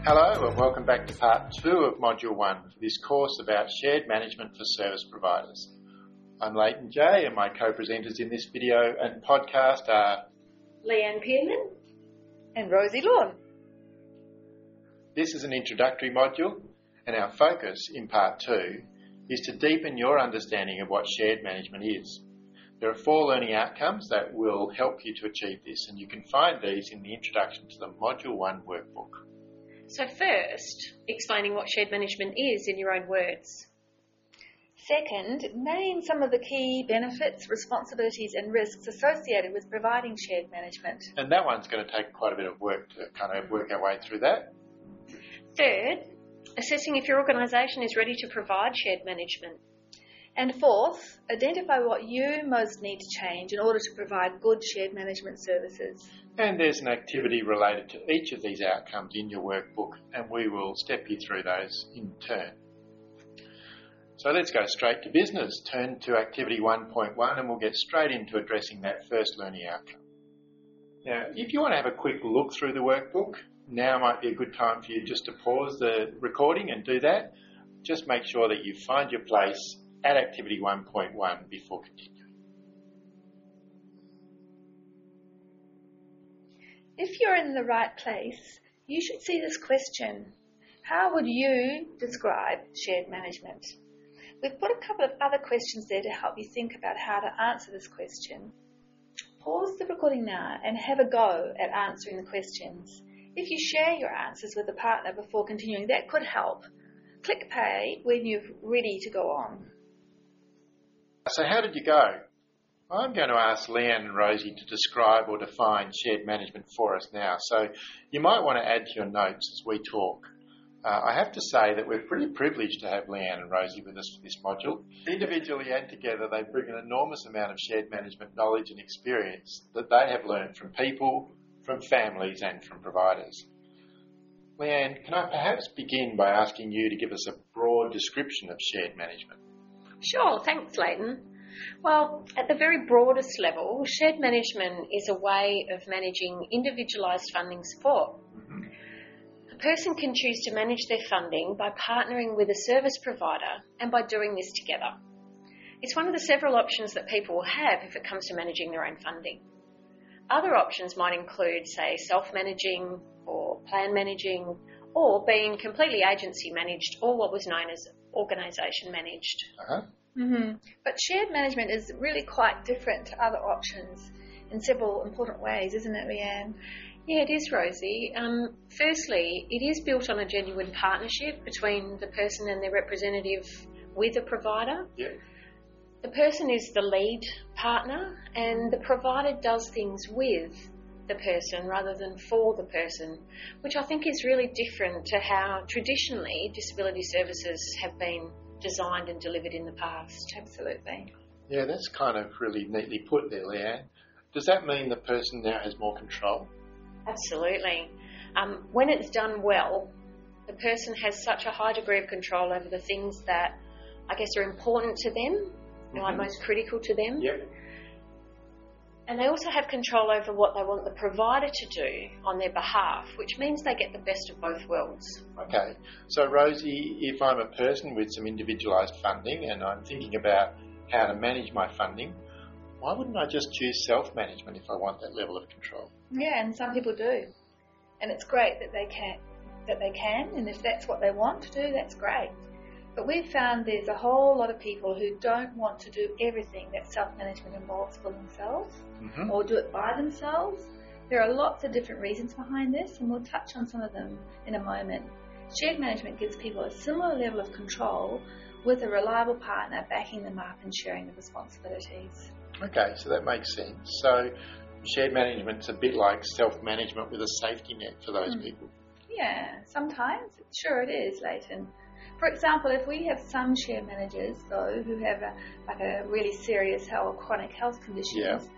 Hello and welcome back to part 2 of Module 1 for this course about shared management for service providers. I'm Leighton J and my co-presenters in this video and podcast are Leanne Pearman and Rosie Lawn. This is an introductory module and our focus in part 2 is to deepen your understanding of what shared management is. There are 4 learning outcomes that will help you to achieve this, and you can find these in the introduction to the Module 1 workbook. So first, explaining what shared management is in your own words. Second, name some of the key benefits, responsibilities and risks associated with providing shared management. And that one's going to take quite a bit of work to kind of work our way through that. Third, assessing if your organisation is ready to provide shared management. And fourth, identify what you most need to change in order to provide good shared management services. And there's an activity related to each of these outcomes in your workbook, and we will step you through those in turn. So let's go straight to business. Turn to activity 1.1 and we'll get straight into addressing that first learning outcome. Now, if you want to have a quick look through the workbook, now might be a good time for you just to pause the recording and do that. Just make sure that you find your place at activity 1.1 before continuing. If you're in the right place, you should see this question. How would you describe shared management? We've put a couple of other questions there to help you think about how to answer this question. Pause the recording now and have a go at answering the questions. If you share your answers with a partner before continuing, that could help. Click play when you're ready to go on. So how did you go? I'm going to ask Leanne and Rosie to describe or define shared management for us now. So you might want to add to your notes as we talk. I have to say that we're pretty privileged to have Leanne and Rosie with us for this module. Individually and together, they bring an enormous amount of shared management knowledge and experience that they have learned from people, from families and from providers. Leanne, can I perhaps begin by asking you to give us a broad description of shared management? Sure, thanks Leighton. Well, at the very broadest level, shared management is a way of managing individualised funding support. A person can choose to manage their funding by partnering with a service provider and by doing this together. It's one of the several options that people will have if it comes to managing their own funding. Other options might include, say, self-managing or plan managing, or being completely agency managed, or what was known as organisation managed. But shared management is really quite different to other options in several important ways, isn't it, Leanne? Yeah, it is, Rosie. Firstly, it is built on a genuine partnership between the person and their representative with a provider. Yeah. The person is the lead partner and the provider does things with the person rather than for the person, which I think is really different to how traditionally disability services have been designed and delivered in the past. Absolutely. Yeah, that's kind of really neatly put there, Leanne. Does that mean the person now has more control? Absolutely. When it's done well, the person has such a high degree of control over the things that I guess are important to them, like most critical to them. Yep. And they also have control over what they want the provider to do on their behalf, which means they get the best of both worlds. Okay. So, Rosie, if I'm a person with some individualised funding and I'm thinking about how to manage my funding, why wouldn't I just choose self-management if I want that level of control? Yeah, and some people do. And it's great that they can, and if that's what they want to do, that's great. But we've found there's a whole lot of people who don't want to do everything that self-management involves for themselves or do it by themselves. There are lots of different reasons behind this, and we'll touch on some of them in a moment. Shared management gives people a similar level of control with a reliable partner backing them up and sharing the responsibilities. Okay, so that makes sense. So shared management's a bit like self-management with a safety net for those people. Yeah, sometimes. Sure it is, Leighton. For example, if we have some share managers, though, who have a really serious or chronic health conditions,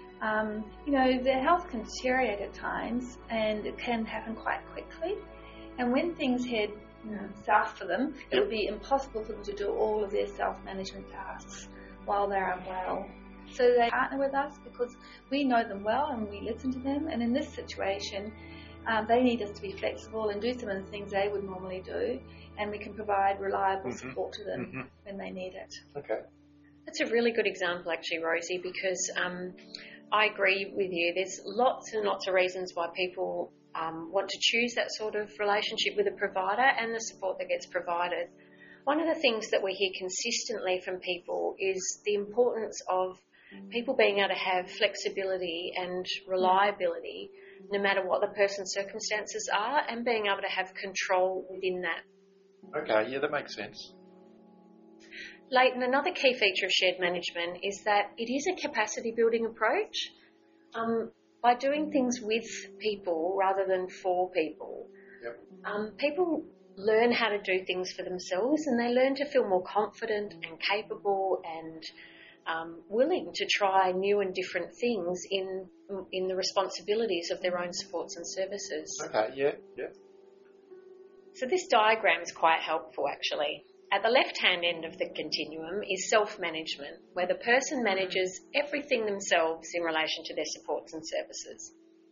their health can deteriorate at times and it can happen quite quickly. And when things head south for them, it will be impossible for them to do all of their self-management tasks while they're unwell. So they partner with us because we know them well and we listen to them. And in this situation, They need us to be flexible and do some of the things they would normally do, and we can provide reliable support to them when they need it. Okay. That's a really good example, actually, Rosie, because I agree with you. There's lots and lots of reasons why people want to choose that sort of relationship with a provider and the support that gets provided. One of the things that we hear consistently from people is the importance of people being able to have flexibility and reliability no matter what the person's circumstances are, and being able to have control within that. Okay, yeah, that makes sense. Leighton, another key feature of shared management is that it is a capacity building approach. By doing things with people rather than for people, people learn how to do things for themselves, and they learn to feel more confident and capable and willing to try new and different things in the responsibilities of their own supports and services. Okay, yeah. So this diagram is quite helpful, actually. At the left-hand end of the continuum is self-management, where the person manages everything themselves in relation to their supports and services.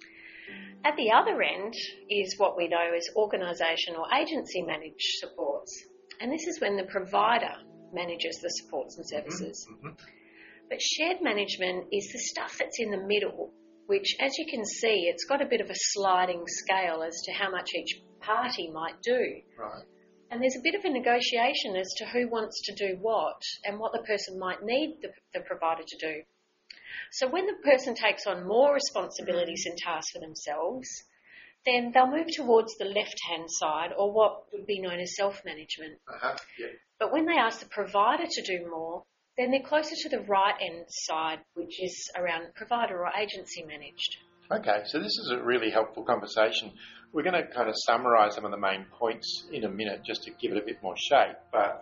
At the other end is what we know as organisation or agency managed supports, and this is when the provider manages the supports and services. But shared management is the stuff that's in the middle, which, as you can see, it's got a bit of a sliding scale as to how much each party might do. Right. And there's a bit of a negotiation as to who wants to do what and what the person might need the provider to do. So when the person takes on more responsibilities and tasks for themselves, then they'll move towards the left-hand side, or what would be known as self-management. Yeah. But when they ask the provider to do more, then they're closer to the right-hand side, which is around provider or agency managed. Okay, so this is a really helpful conversation. We're going to kind of summarise some of the main points in a minute just to give it a bit more shape. But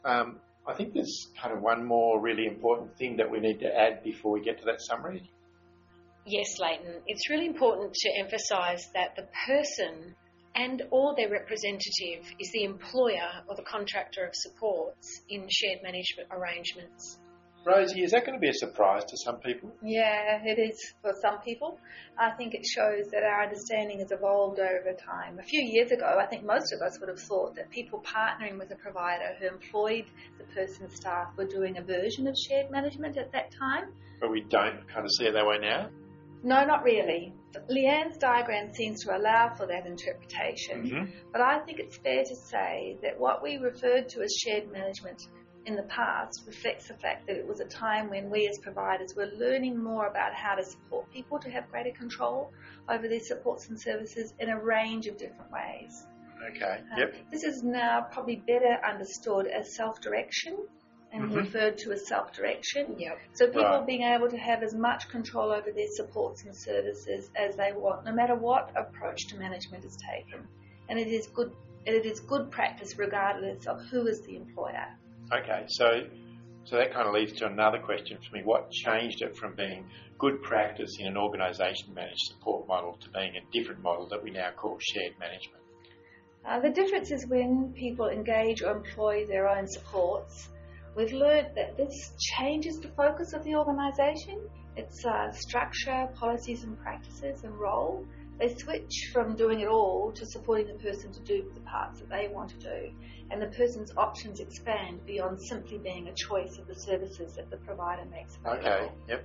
I think there's kind of one more really important thing that we need to add before we get to that summary. Yes, Leighton. It's really important to emphasise that the person and or their representative is the employer or the contractor of supports in shared management arrangements. Rosie, is that going to be a surprise to some people? Yeah, it is for some people. I think it shows that our understanding has evolved over time. A few years ago, I think most of us would have thought that people partnering with a provider who employed the person's staff were doing a version of shared management at that time. But we don't kind of see it that way now? No, not really. Leanne's diagram seems to allow for that interpretation, but I think it's fair to say that what we referred to as shared management in the past reflects the fact that it was a time when we as providers were learning more about how to support people to have greater control over their supports and services in a range of different ways. Okay, yep. This is now probably better understood as self-direction and referred to as self-direction. Yep. So people being able to have as much control over their supports and services as they want, no matter what approach to management is taken. And it is good practice regardless of who is the employer. Okay, so that kind of leads to another question for me. What changed it from being good practice in an organisation-managed support model to being a different model that we now call shared management? The difference is when people engage or employ their own supports, we've learned that this changes the focus of the organisation, its structure, policies and practices and role. They switch from doing it all to supporting the person to do the parts that they want to do, and the person's options expand beyond simply being a choice of the services that the provider makes available. Okay, yep.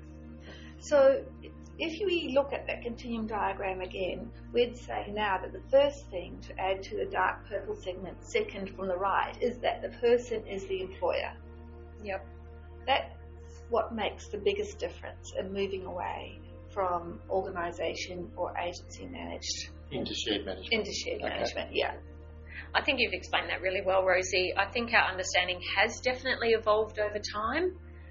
So if we look at that continuum diagram again, we'd say now that the first thing to add to the dark purple segment, second from the right, is that the person is the employer. Yep. That's what makes the biggest difference in moving away from organisation or agency managed into shared management. Into shared management, yeah. I think you've explained that really well, Rosie. I think our understanding has definitely evolved over time.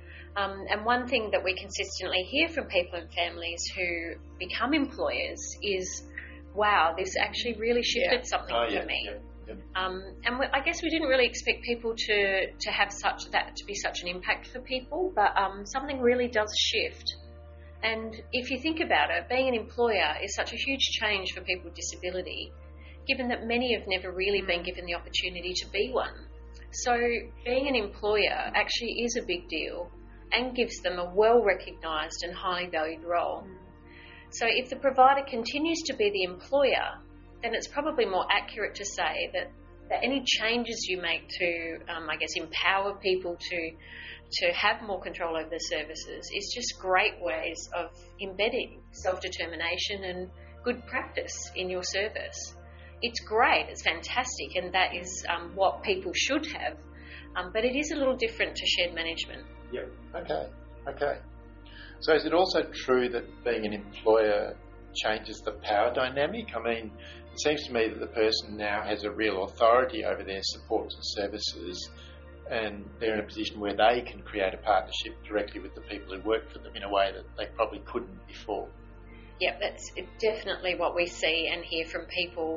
And one thing that we consistently hear from people and families who become employers is, wow, this actually really shifted something for me. Yep. I guess we didn't really expect people to have to be such an impact for people, but something really does shift. And if you think about it, being an employer is such a huge change for people with disability, given that many have never really been given the opportunity to be one. So being an employer actually is a big deal and gives them a well-recognised and highly valued role. So if the provider continues to be the employer, then it's probably more accurate to say that any changes you make to, empower people to have more control over their services is just great ways of embedding self-determination and good practice in your service. It's great, it's fantastic, and that is what people should have, but it is a little different to shared management. Yep. Okay. So is it also true that being an employer changes the power dynamic? I mean, it seems to me that the person now has a real authority over their supports and services, and they're in a position where they can create a partnership directly with the people who work for them in a way that they probably couldn't before. Yep, that's definitely what we see and hear from people,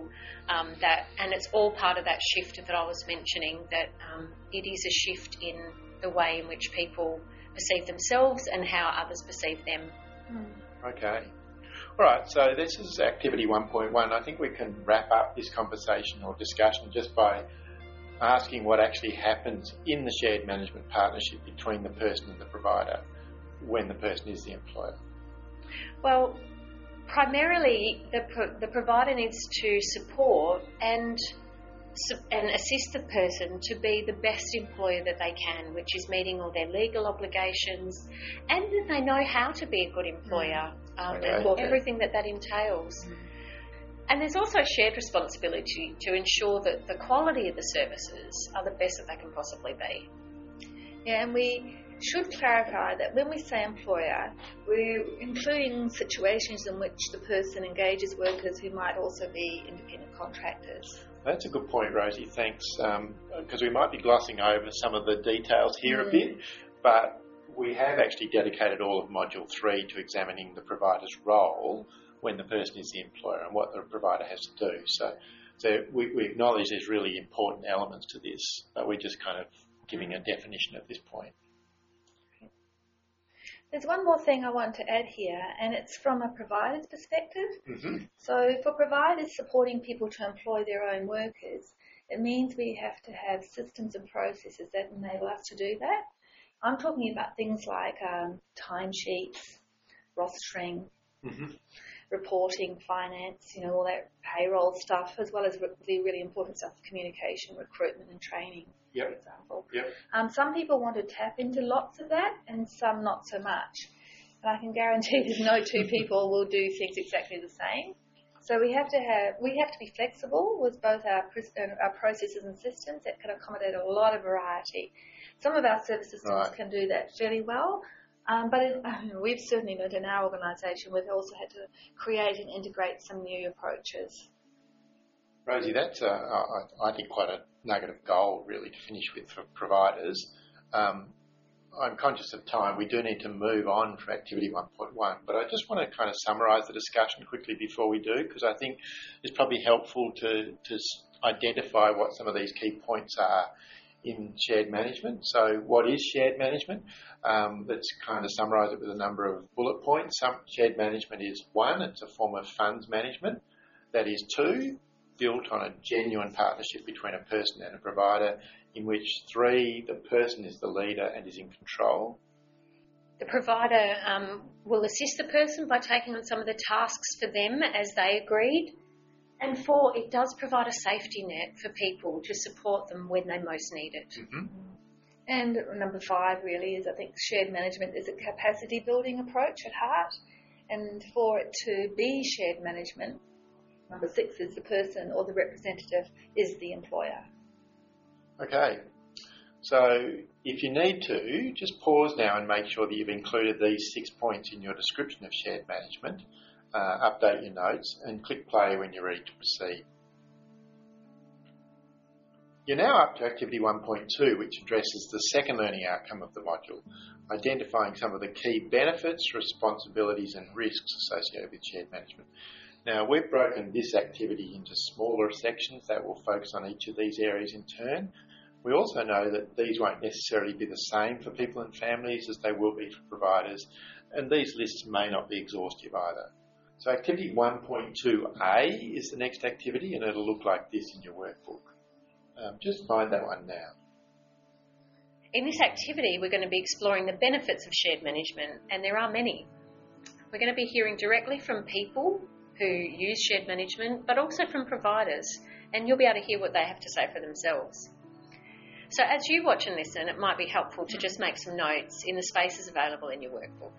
and it's all part of that shift that I was mentioning, that it is a shift in the way in which people perceive themselves and how others perceive them. Okay. All right, so this is activity 1.1. I think we can wrap up this conversation or discussion just by asking what actually happens in the shared management partnership between the person and the provider when the person is the employer. Well, primarily the provider needs to support and assist the person to be the best employer that they can, which is meeting all their legal obligations, and that they know how to be a good employer, and everything that entails. And there's also shared responsibility to ensure that the quality of the services are the best that they can possibly be. Yeah, and we should clarify that when we say employer, we're including situations in which the person engages workers who might also be independent contractors. That's a good point, Rosie. Thanks. Because we might be glossing over some of the details here a bit, but we have actually dedicated all of Module 3 to examining the provider's role when the person is the employer and what the provider has to do. So we acknowledge there's really important elements to this, but we're just kind of giving a definition at this point. There's one more thing I want to add here, and it's from a provider's perspective. Mm-hmm. So for providers supporting people to employ their own workers, it means we have to have systems and processes that enable us to do that. I'm talking about things like timesheets, rostering, reporting, finance, all that payroll stuff, as well as the really important stuff, communication, recruitment and training, for example. Some people want to tap into lots of that and some not so much. And I can guarantee there's no two people will do things exactly the same. So we have to be flexible with both our processes and systems that can accommodate a lot of variety. Some of our service systems can do that fairly well, but we've certainly learned in our organisation we've also had to create and integrate some new approaches. Rosie, that's, I think, quite a nugget of gold, really, to finish with for providers. I'm conscious of time. We do need to move on from activity 1.1, but I just want to kind of summarise the discussion quickly before we do, because I think it's probably helpful to identify what some of these key points are in shared management. So what is shared management? Let's kind of summarise it with a number of bullet points. Shared management is 1, it's a form of funds management. That is 2, built on a genuine partnership between a person and a provider, in which 3, the person is the leader and is in control. The provider will assist the person by taking on some of the tasks for them as they agreed. And 4, it does provide a safety net for people to support them when they most need it. Mm-hmm. And number 5 really is, I think, shared management is a capacity building approach at heart. And for it to be shared management, number 6 is the person or the representative is the employer. Okay, so if you need to, just pause now and make sure that you've included these 6 points in your description of shared management, update your notes and click play when you're ready to proceed. You're now up to activity 1.2, which addresses the second learning outcome of the module, identifying some of the key benefits, responsibilities and risks associated with shared management. Now, we've broken this activity into smaller sections that will focus on each of these areas in turn. We also know that these won't necessarily be the same for people and families as they will be for providers, and these lists may not be exhaustive either. So activity 1.2a is the next activity, and it'll look like this in your workbook. Just find that one now. In this activity, we're going to be exploring the benefits of shared management, and there are many. We're going to be hearing directly from people who use shared management, but also from providers, and you'll be able to hear what they have to say for themselves. So as you watch and listen, it might be helpful to just make some notes in the spaces available in your workbook.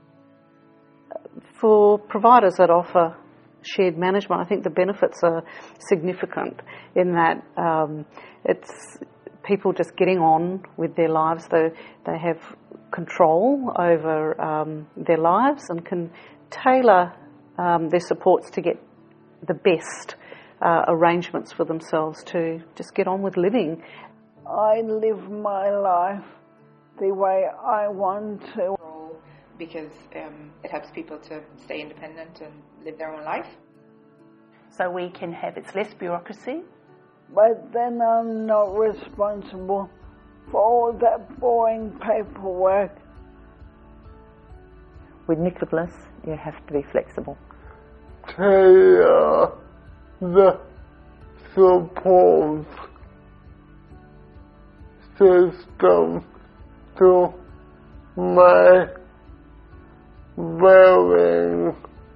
For providers that offer shared management, I think the benefits are significant in that it's people just getting on with their lives. They have control over their lives and can tailor their supports to get the best arrangements for themselves to just get on with living. I live my life the way I want to. Because it helps people to stay independent and live their own life. So we can have, it's less bureaucracy. But then I'm not responsible for all that boring paperwork. With Nicholas, you have to be flexible. Tailor the support system to my varying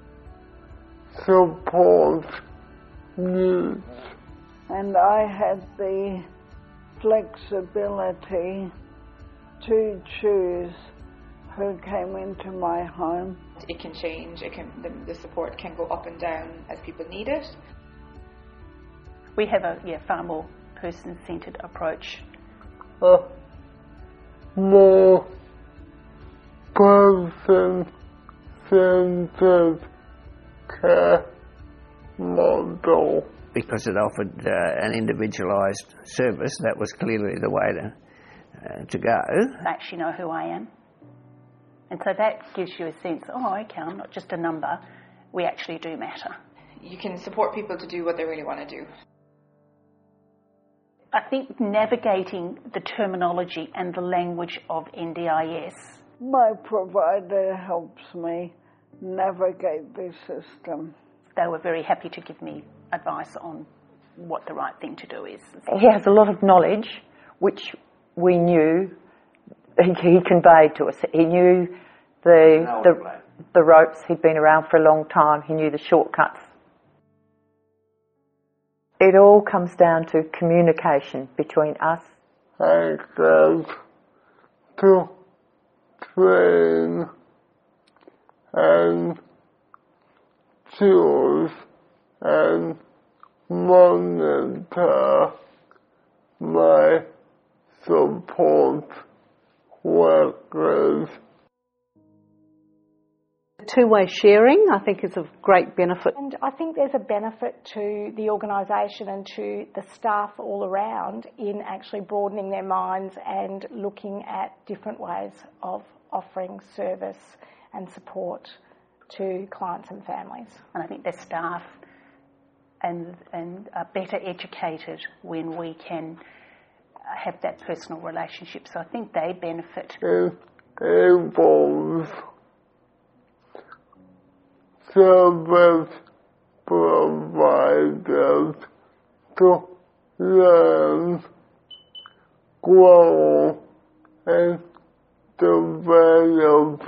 support needs. And I had the flexibility to choose who came into my home. It can change, the support can go up and down as people need it. We have a far more person-centred approach. More person-centred care model. Because it offered an individualised service, that was clearly the way to go. I actually know who I am. And so that gives you a sense, okay, I'm not just a number, we actually do matter. You can support people to do what they really want to do. I think navigating the terminology and the language of NDIS. My provider helps me navigate the system. They were very happy to give me advice on what the right thing to do is. He has a lot of knowledge, which we knew he conveyed to us. He knew the ropes. He'd been around for a long time. He knew the shortcuts. It all comes down to communication between us. Access to train and choose and monitor my support workers. Two-way sharing, I think, is of great benefit. And I think there's a benefit to the organisation and to the staff all around in actually broadening their minds and looking at different ways of offering service and support to clients and families. And I think the staff and are better educated when we can have that personal relationship. So I think they benefit. It involves service providers to learn, grow, and develop.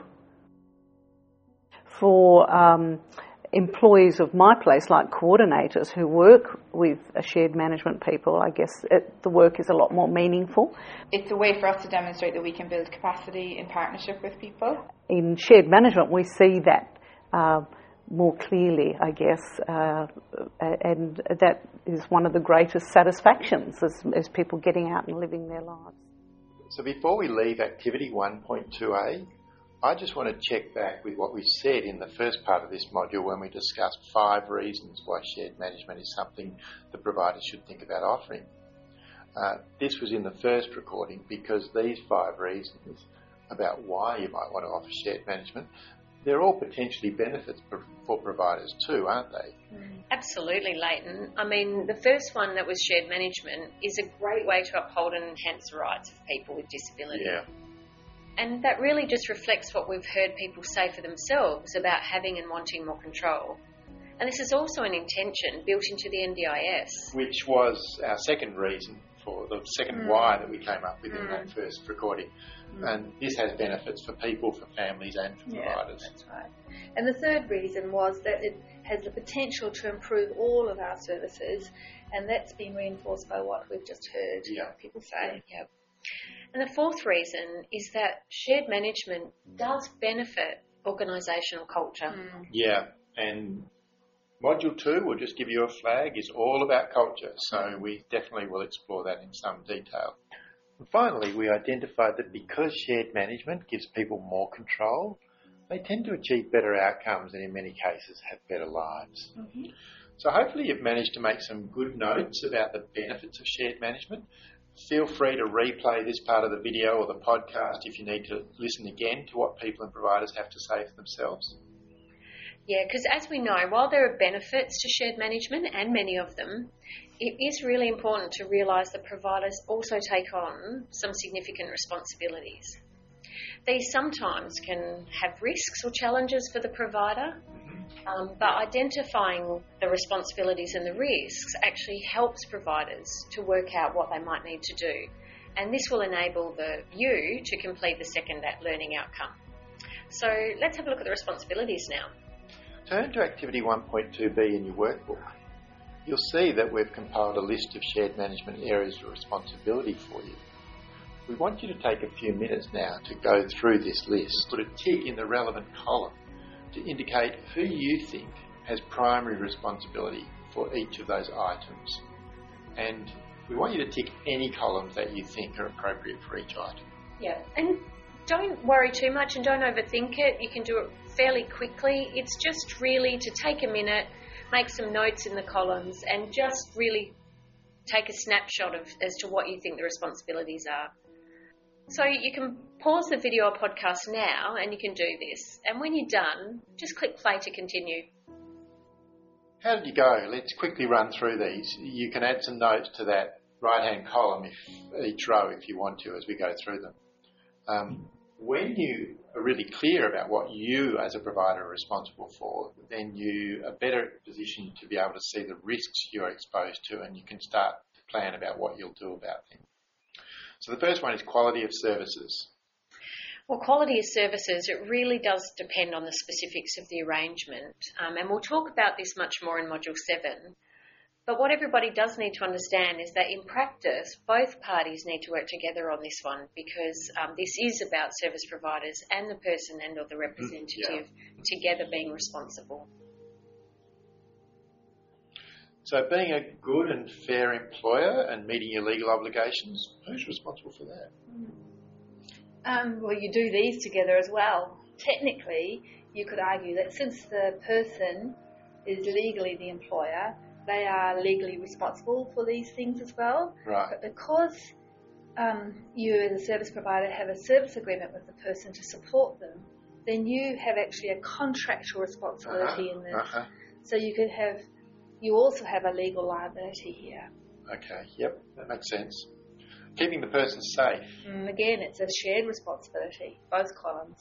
For employees of my place, like coordinators who work with shared management people, I guess the work is a lot more meaningful. It's a way for us to demonstrate that we can build capacity in partnership with people. In shared management, we see that more clearly, I guess, and that is one of the greatest satisfactions is people getting out and living their lives. So before we leave activity 1.2a, I just want to check back with what we said in the first part of this module when we discussed 5 reasons why shared management is something the providers should think about offering. This was in the first recording because these 5 reasons about why you might want to offer shared management, they're all potentially benefits for providers too, aren't they? Absolutely, Leighton. I mean, the first one that was shared management is a great way to uphold and enhance the rights of people with disability. Yeah. And that really just reflects what we've heard people say for themselves about having and wanting more control. And this is also an intention built into the NDIS. Which was our second reason for the second why that we came up with in that first recording. And this has benefits for people, for families and for providers. That's right. And the third reason was that it has the potential to improve all of our services, and that's been reinforced by what we've just heard people say. Yeah. And the fourth reason is that shared management does benefit organisational culture. Yeah, and Module 2, we'll just give you a flag, is all about culture, so we definitely will explore that in some detail. And finally, we identified that because shared management gives people more control, they tend to achieve better outcomes and in many cases have better lives. Mm-hmm. So hopefully you've managed to make some good notes about the benefits of shared management. Feel free to replay this part of the video or the podcast if you need to listen again to what people and providers have to say for themselves. Yeah, because as we know, while there are benefits to shared management, and many of them, it is really important to realise that providers also take on some significant responsibilities. These sometimes can have risks or challenges for the provider, but identifying the responsibilities and the risks actually helps providers to work out what they might need to do. And this will enable you to complete the second learning outcome. So let's have a look at the responsibilities now. Turn to Activity 1.2b in your workbook. You'll see that we've compiled a list of shared management areas of responsibility for you. We want you to take a few minutes now to go through this list. Put a tick in the relevant column to indicate who you think has primary responsibility for each of those items. And we want you to tick any columns that you think are appropriate for each item. Yeah, and don't worry too much and don't overthink it. You can do it fairly quickly. It's just really to take a minute, make some notes in the columns and just really take a snapshot as to what you think the responsibilities are. So you can pause the video or podcast now and you can do this. And when you're done, just click play to continue. How did you go? Let's quickly run through these. You can add some notes to that right-hand column, each row if you want to, as we go through them. When you are really clear about what you as a provider are responsible for, then you are better positioned to be able to see the risks you're exposed to, and you can start to plan about what you'll do about them. So the first one is quality of services. Well, quality of services, it really does depend on the specifics of the arrangement. And we'll talk about this much more in Module 7. But what everybody does need to understand is that in practice, both parties need to work together on this one because this is about service providers and the person and or the representative together being responsible. So being a good and fair employer and meeting your legal obligations, who's responsible for that? Well, you do these together as well. Technically, you could argue that since the person is legally the employer, they are legally responsible for these things as well. Right. But because you as a service provider have a service agreement with the person to support them, then you have actually a contractual responsibility in this. So you also have a legal liability here. Okay, yep, that makes sense. Keeping the person safe. Again, it's a shared responsibility, both columns.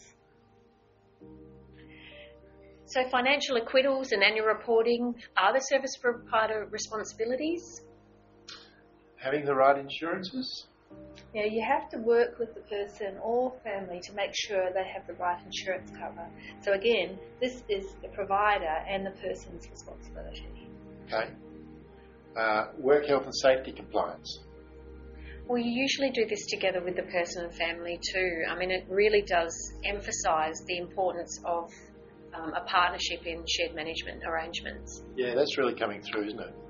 So financial acquittals and annual reporting are the service provider responsibilities? Having the right insurances? Yeah, you have to work with the person or family to make sure they have the right insurance cover. So again, this is the provider and the person's responsibility. Okay. Work health and safety compliance. Well, you usually do this together with the person and family too. I mean, it really does emphasise the importance of a partnership in shared management arrangements. Yeah, that's really coming through, isn't it?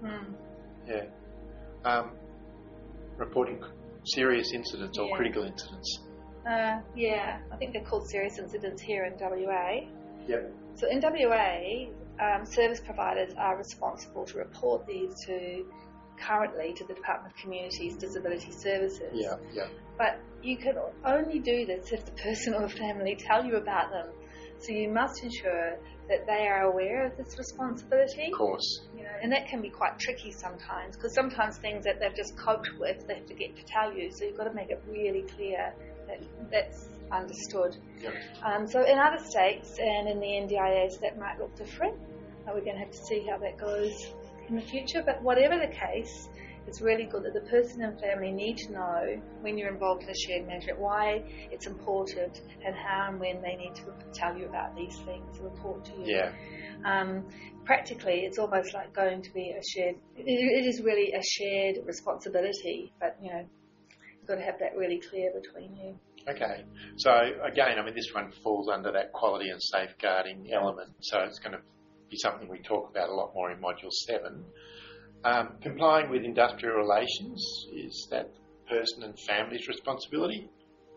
Yeah. Reporting serious incidents or critical incidents. Yeah, I think they're called serious incidents here in WA. Yep. So in WA, service providers are responsible to report these currently to the Department of Communities Disability Services. Yeah, yeah. But you can only do this if the person or the family tell you about them. So you must ensure that they are aware of this responsibility. Of course. You know, and that can be quite tricky sometimes, because sometimes things that they've just coped with, they have to get to tell you. So you've got to make it really clear that that's understood. Yep. So in other states and in the NDIAs, that might look different. We're going to have to see how that goes in the future. But whatever the case, it's really good that the person and family need to know when you're involved in a shared management why it's important and how and when they need to tell you about these things, report to you. Yeah. Practically, it's almost like going to be a shared. It is really a shared responsibility, but you've got to have that really clear between you. Okay. So again, I mean, this one falls under that quality and safeguarding element. So it's going to be something we talk about a lot more in Module 7. Complying with industrial relations, is that the person and family's responsibility?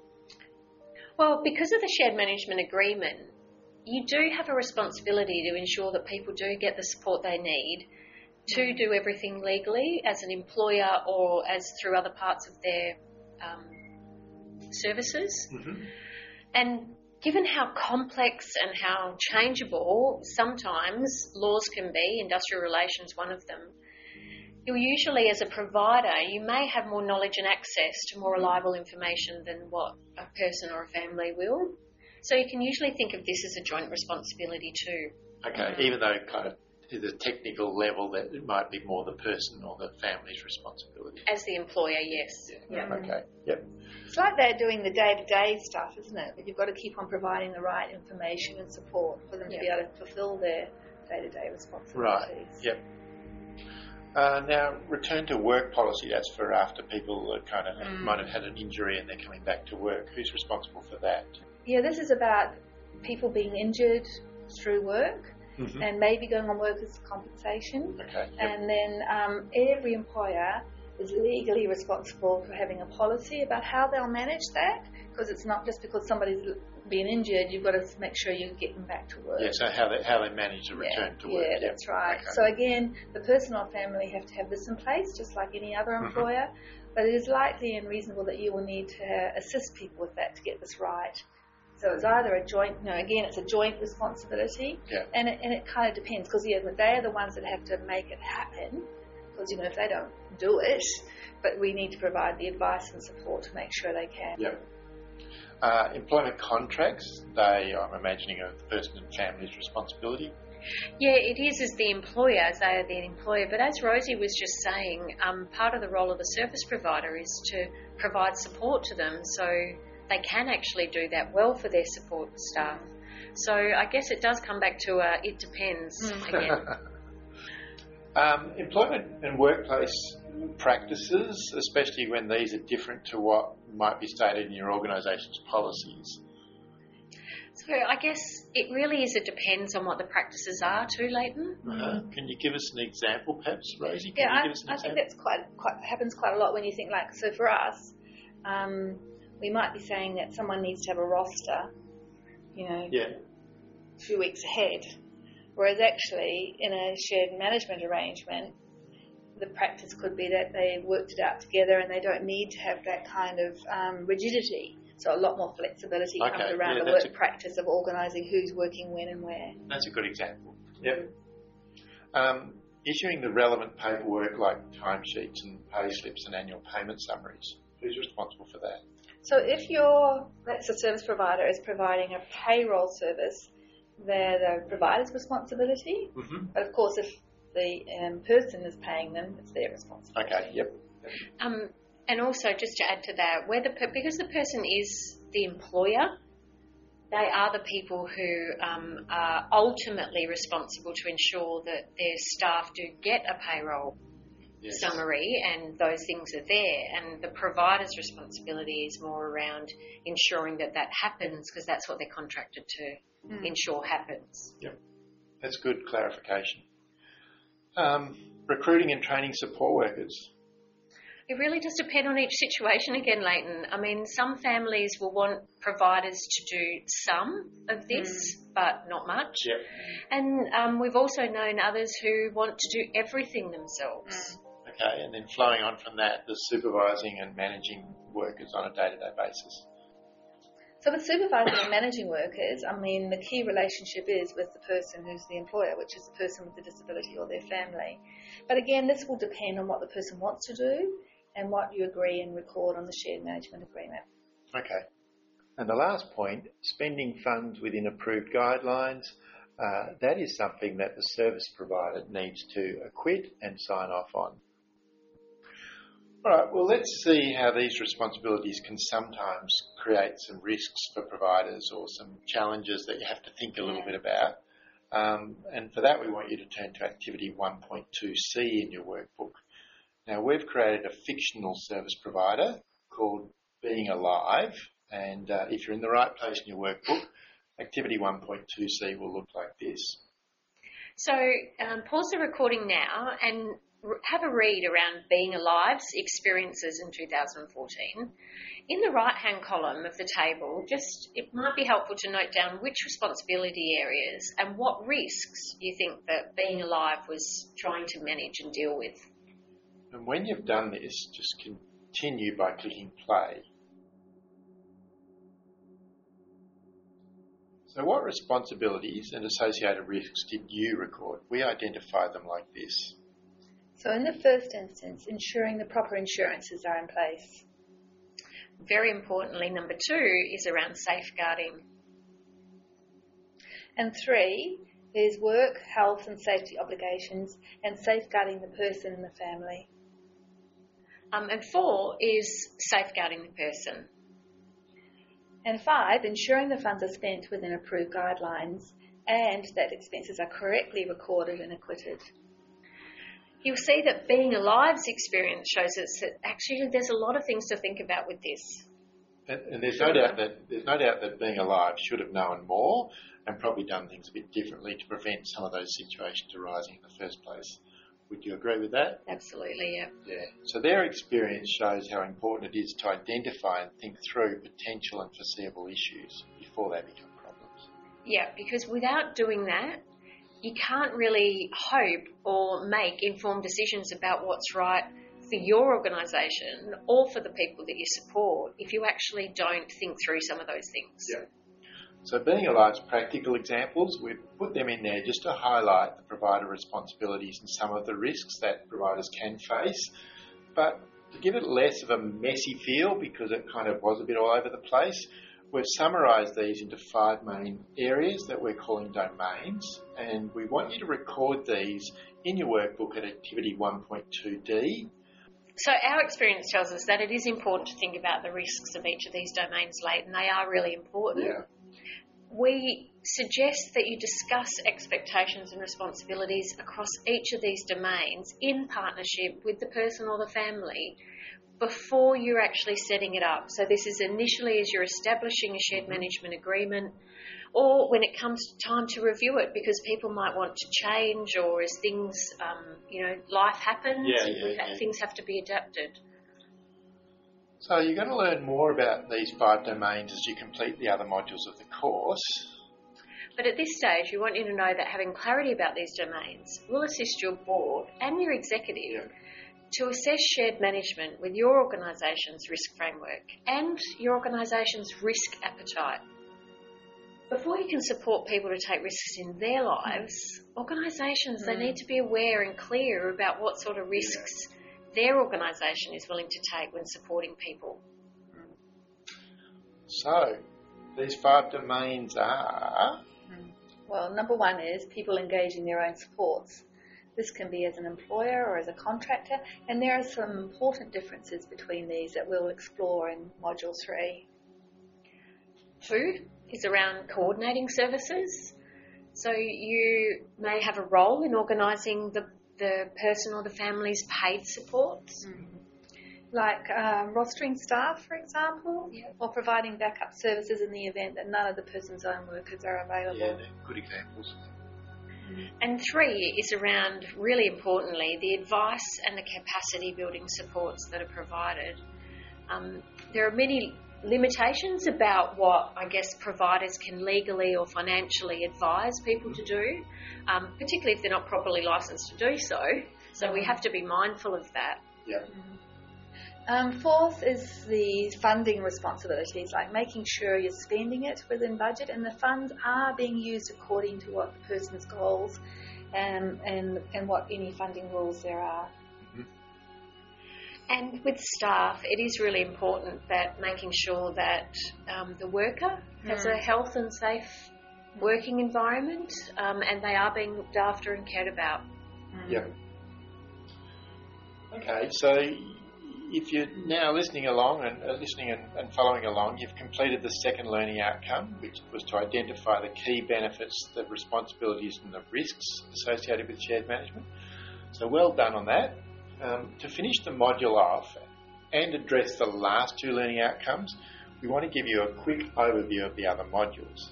Well, because of the shared management agreement, you do have a responsibility to ensure that people do get the support they need to do everything legally as an employer or as through other parts of their services. Mm-hmm. And given how complex and how changeable sometimes laws can be, industrial relations one of them, you'll usually, as a provider, you may have more knowledge and access to more reliable information than what a person or a family will. So you can usually think of this as a joint responsibility too. Okay, even though kind of to the technical level that it might be more the person or the family's responsibility. As the employer, yes. Yeah. Okay, yep. It's like they're doing the day-to-day stuff, isn't it? But you've got to keep on providing the right information and support for them to be able to fulfil their day-to-day responsibilities. Right, yep. Now, return to work policy, that's for after people kind of might have had an injury and they're coming back to work. Who's responsible for that? Yeah, this is about people being injured through work and maybe going on workers' compensation. Okay. Yep. And then every employer is legally responsible for having a policy about how they'll manage that, because it's not just because somebody's being injured, you've got to make sure you get them back to work. Yeah, so how they manage the return to work. Yeah, that's right. Okay. So again, the person or family have to have this in place, just like any other employer, but it is likely and reasonable that you will need to assist people with that to get this right. So it's either a joint, again, it's a joint responsibility, and it kind of depends, because they are the ones that have to make it happen, because if they don't do it, but we need to provide the advice and support to make sure they can. Yep. Employment contracts, I'm imagining, are the person and family's responsibility. Yeah, it is as the employer, as they are the employer. But as Rosie was just saying, part of the role of the service provider is to provide support to them so they can actually do that well for their support staff. So I guess it does come back to it depends again. Employment and workplace practices, especially when these are different to what might be stated in your organisation's policies. So I guess it really is, it depends on what the practices are too, Leighton. Can you give us an example, perhaps, Rosie? I think that's quite happens quite a lot when you think, like, so for us, we might be saying that someone needs to have a roster, a few weeks ahead, whereas actually in a shared management arrangement, the practice could be that they worked it out together and they don't need to have that kind of rigidity. So a lot more flexibility comes around the work practice of organising who's working when and where. That's a good example. Yep. Issuing the relevant paperwork like timesheets and pay slips and annual payment summaries. Who's responsible for that? So if that's a service provider is providing a payroll service, they're the provider's responsibility. But of course, if the person is paying them, it's their responsibility. Okay, yep. And also, just to add to that, because the person is the employer, they are the people who are ultimately responsible to ensure that their staff do get a payroll summary and those things are there. And the provider's responsibility is more around ensuring that happens, because that's what they're contracted to ensure happens. Yep, that's good clarification. Recruiting and training support workers. It really does depend on each situation again, Leighton. I mean, some families will want providers to do some of this, but not much. Yep. And we've also known others who want to do everything themselves. Okay, and then flowing on from that, the supervising and managing workers on a day-to-day basis. So with supervising and managing workers, I mean, the key relationship is with the person who's the employer, which is the person with the disability or their family. But again, this will depend on what the person wants to do and what you agree and record on the shared management agreement. Okay. And the last point, spending funds within approved guidelines, that is something that the service provider needs to acquit and sign off on. All right, well, let's see how these responsibilities can sometimes create some risks for providers or some challenges that you have to think a little bit about. And for that, we want you to turn to activity 1.2C in your workbook. Now, we've created a fictional service provider called Being Alive, and if you're in the right place in your workbook, activity 1.2C will look like this. So pause the recording now and have a read around Being Alive's experiences in 2014. In the right-hand column of the table, it might be helpful to note down which responsibility areas and what risks you think that Being Alive was trying to manage and deal with. And when you've done this, just continue by clicking play. So what responsibilities and associated risks did you record? We identified them like this. So in the first instance, ensuring the proper insurances are in place. Very importantly, number 2 is around safeguarding. And 3 is work, health and safety obligations and safeguarding the person and the family. And 4 is safeguarding the person. And 5, ensuring the funds are spent within approved guidelines and that expenses are correctly recorded and acquitted. You'll see that Being Alive's experience shows us that actually there's a lot of things to think about with this. And there's no doubt that Being Alive should have known more and probably done things a bit differently to prevent some of those situations arising in the first place. Would you agree with that? Absolutely, yeah. Yeah. So their experience shows how important it is to identify and think through potential and foreseeable issues before they become problems. Yeah, because without doing that, you can't really hope or make informed decisions about what's right for your organisation or for the people that you support if you actually don't think through some of those things. Yeah. So Being Alive's practical examples, we've put them in there just to highlight the provider responsibilities and some of the risks that providers can face, but to give it less of a messy feel because it kind of was a bit all over the place, we've summarised these into 5 main areas that we're calling domains, and we want you to record these in your workbook at activity 1.2D. So our experience tells us that it is important to think about the risks of each of these domains, Leighton. They are really important. Yeah. We suggest that you discuss expectations and responsibilities across each of these domains in partnership with the person or the family before you're actually setting it up. So this is initially as you're establishing a shared management agreement or when it comes time to review it because people might want to change or as things, life happens, things have to be adapted. So you're going to learn more about these 5 domains as you complete the other modules of the course. But at this stage, we want you to know that having clarity about these domains will assist your board and your executive to assess shared management with your organisation's risk framework and your organisation's risk appetite. Before you can support people to take risks in their lives, organisations, they need to be aware and clear about what sort of risks their organisation is willing to take when supporting people. So, these 5 domains are... Well, number 1 is people engaging their own supports. This can be as an employer or as a contractor, and there are some important differences between these that we'll explore in Module 3. 2 is around coordinating services. So you may have a role in organising the person or the family's paid supports. Like rostering staff, for example, or providing backup services in the event that none of the person's own workers are available. Yeah, they're good examples. And 3 is around, really importantly, the advice and the capacity building supports that are provided. There are many limitations about what, I guess, providers can legally or financially advise people to do, particularly if they're not properly licensed to do so. So we have to be mindful of that. Yeah. 4th is the funding responsibilities, like making sure you're spending it within budget and the funds are being used according to what the person's goals and what any funding rules there are. And with staff, it is really important that making sure that the worker has a health and safe working environment and they are being looked after and cared about. Yeah. Okay, so if you're now listening along and following along, you've completed the second learning outcome, which was to identify the key benefits, the responsibilities and the risks associated with shared management. So well done on that. To finish the module off and address the last two learning outcomes, we want to give you a quick overview of the other modules.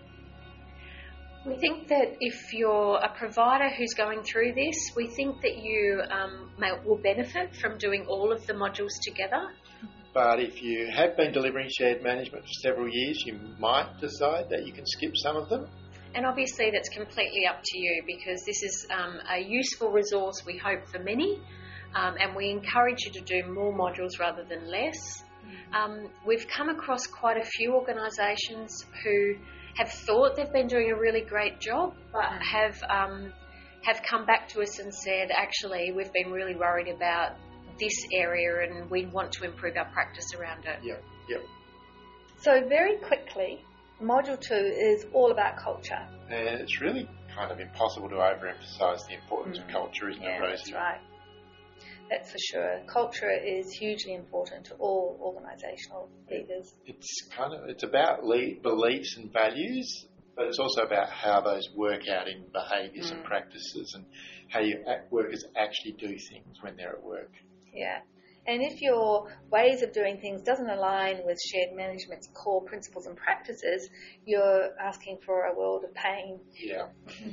We think that if you're a provider who's going through this, we think that you will benefit from doing all of the modules together. But if you have been delivering shared management for several years, you might decide that you can skip some of them. And obviously that's completely up to you, because this is a useful resource, we hope, for many, and we encourage you to do more modules rather than less. We've come across quite a few organisations who have thought they've been doing a really great job, but have come back to us and said, actually, we've been really worried about this area and we want to improve our practice around it. Yep. So very quickly, Module 2 is all about culture. And it's really kind of impossible to overemphasise the importance of culture, isn't it, Rosie? That's right. That's for sure. Culture is hugely important to all organisational leaders. It's about beliefs and values, but it's also about how those work out in behaviours and practices, and how your workers actually do things when they're at work. Yeah. And if your ways of doing things doesn't align with shared management's core principles and practices, you're asking for a world of pain. Yeah.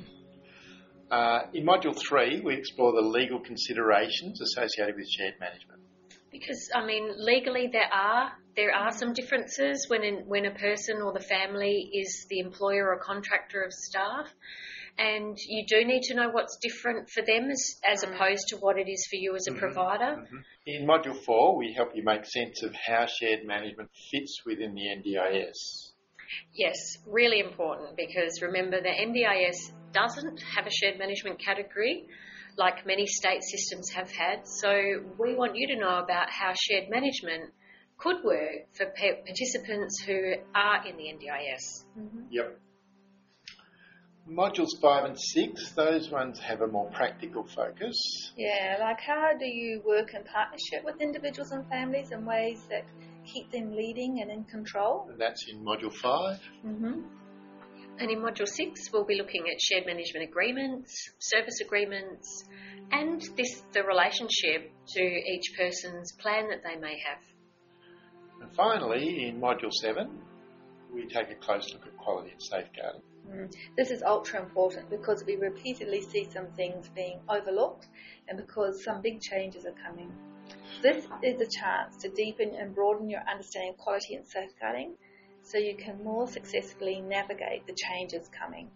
In Module 3, we explore the legal considerations associated with shared management. Because, legally there are some differences when a person or the family is the employer or contractor of staff, and you do need to know what's different for them as opposed to what it is for you as a provider. In Module 4, we help you make sense of how shared management fits within the NDIS. Yes, really important, because remember, the NDIS doesn't have a shared management category like many state systems have had, so we want you to know about how shared management could work for participants who are in the NDIS. Yep. Modules 5 and 6, those ones have a more practical focus. Yeah, like how do you work in partnership with individuals and families in ways that keep them leading and in control? And that's in Module 5. And in Module 6, we'll be looking at shared management agreements, service agreements, and the relationship to each person's plan that they may have. And finally, in Module 7, we take a close look at quality and safeguarding. This is ultra important because we repeatedly see some things being overlooked and because some big changes are coming. This is a chance to deepen and broaden your understanding of quality and safeguarding, so you can more successfully navigate the changes coming.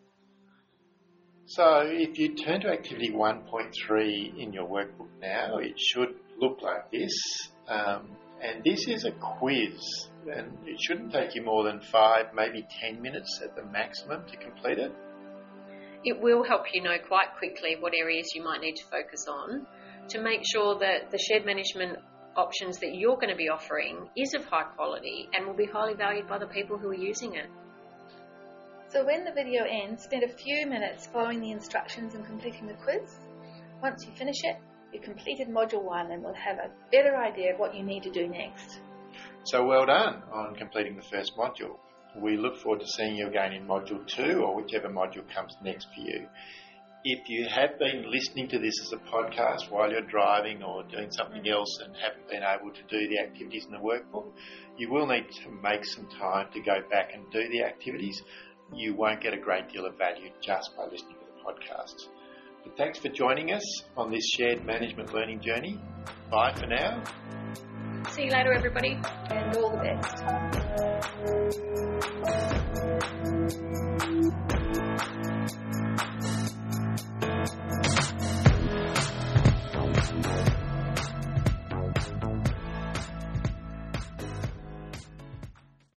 So if you turn to activity 1.3 in your workbook now, it should look like this. And this is a quiz, and it shouldn't take you more than 5, maybe 10 minutes at the maximum to complete it. It will help you know quite quickly what areas you might need to focus on to make sure that the shared management options that you're going to be offering is of high quality and will be highly valued by the people who are using it. So when the video ends, spend a few minutes following the instructions and completing the quiz. Once you finish it, you completed Module 1 and will have a better idea of what you need to do next. So well done on completing the first module. We look forward to seeing you again in Module 2 or whichever module comes next for you. If you have been listening to this as a podcast while you're driving or doing something else and haven't been able to do the activities in the workbook, you will need to make some time to go back and do the activities. You won't get a great deal of value just by listening to the podcast. But thanks for joining us on this shared management learning journey. Bye for now. See you later, everybody. And all the best.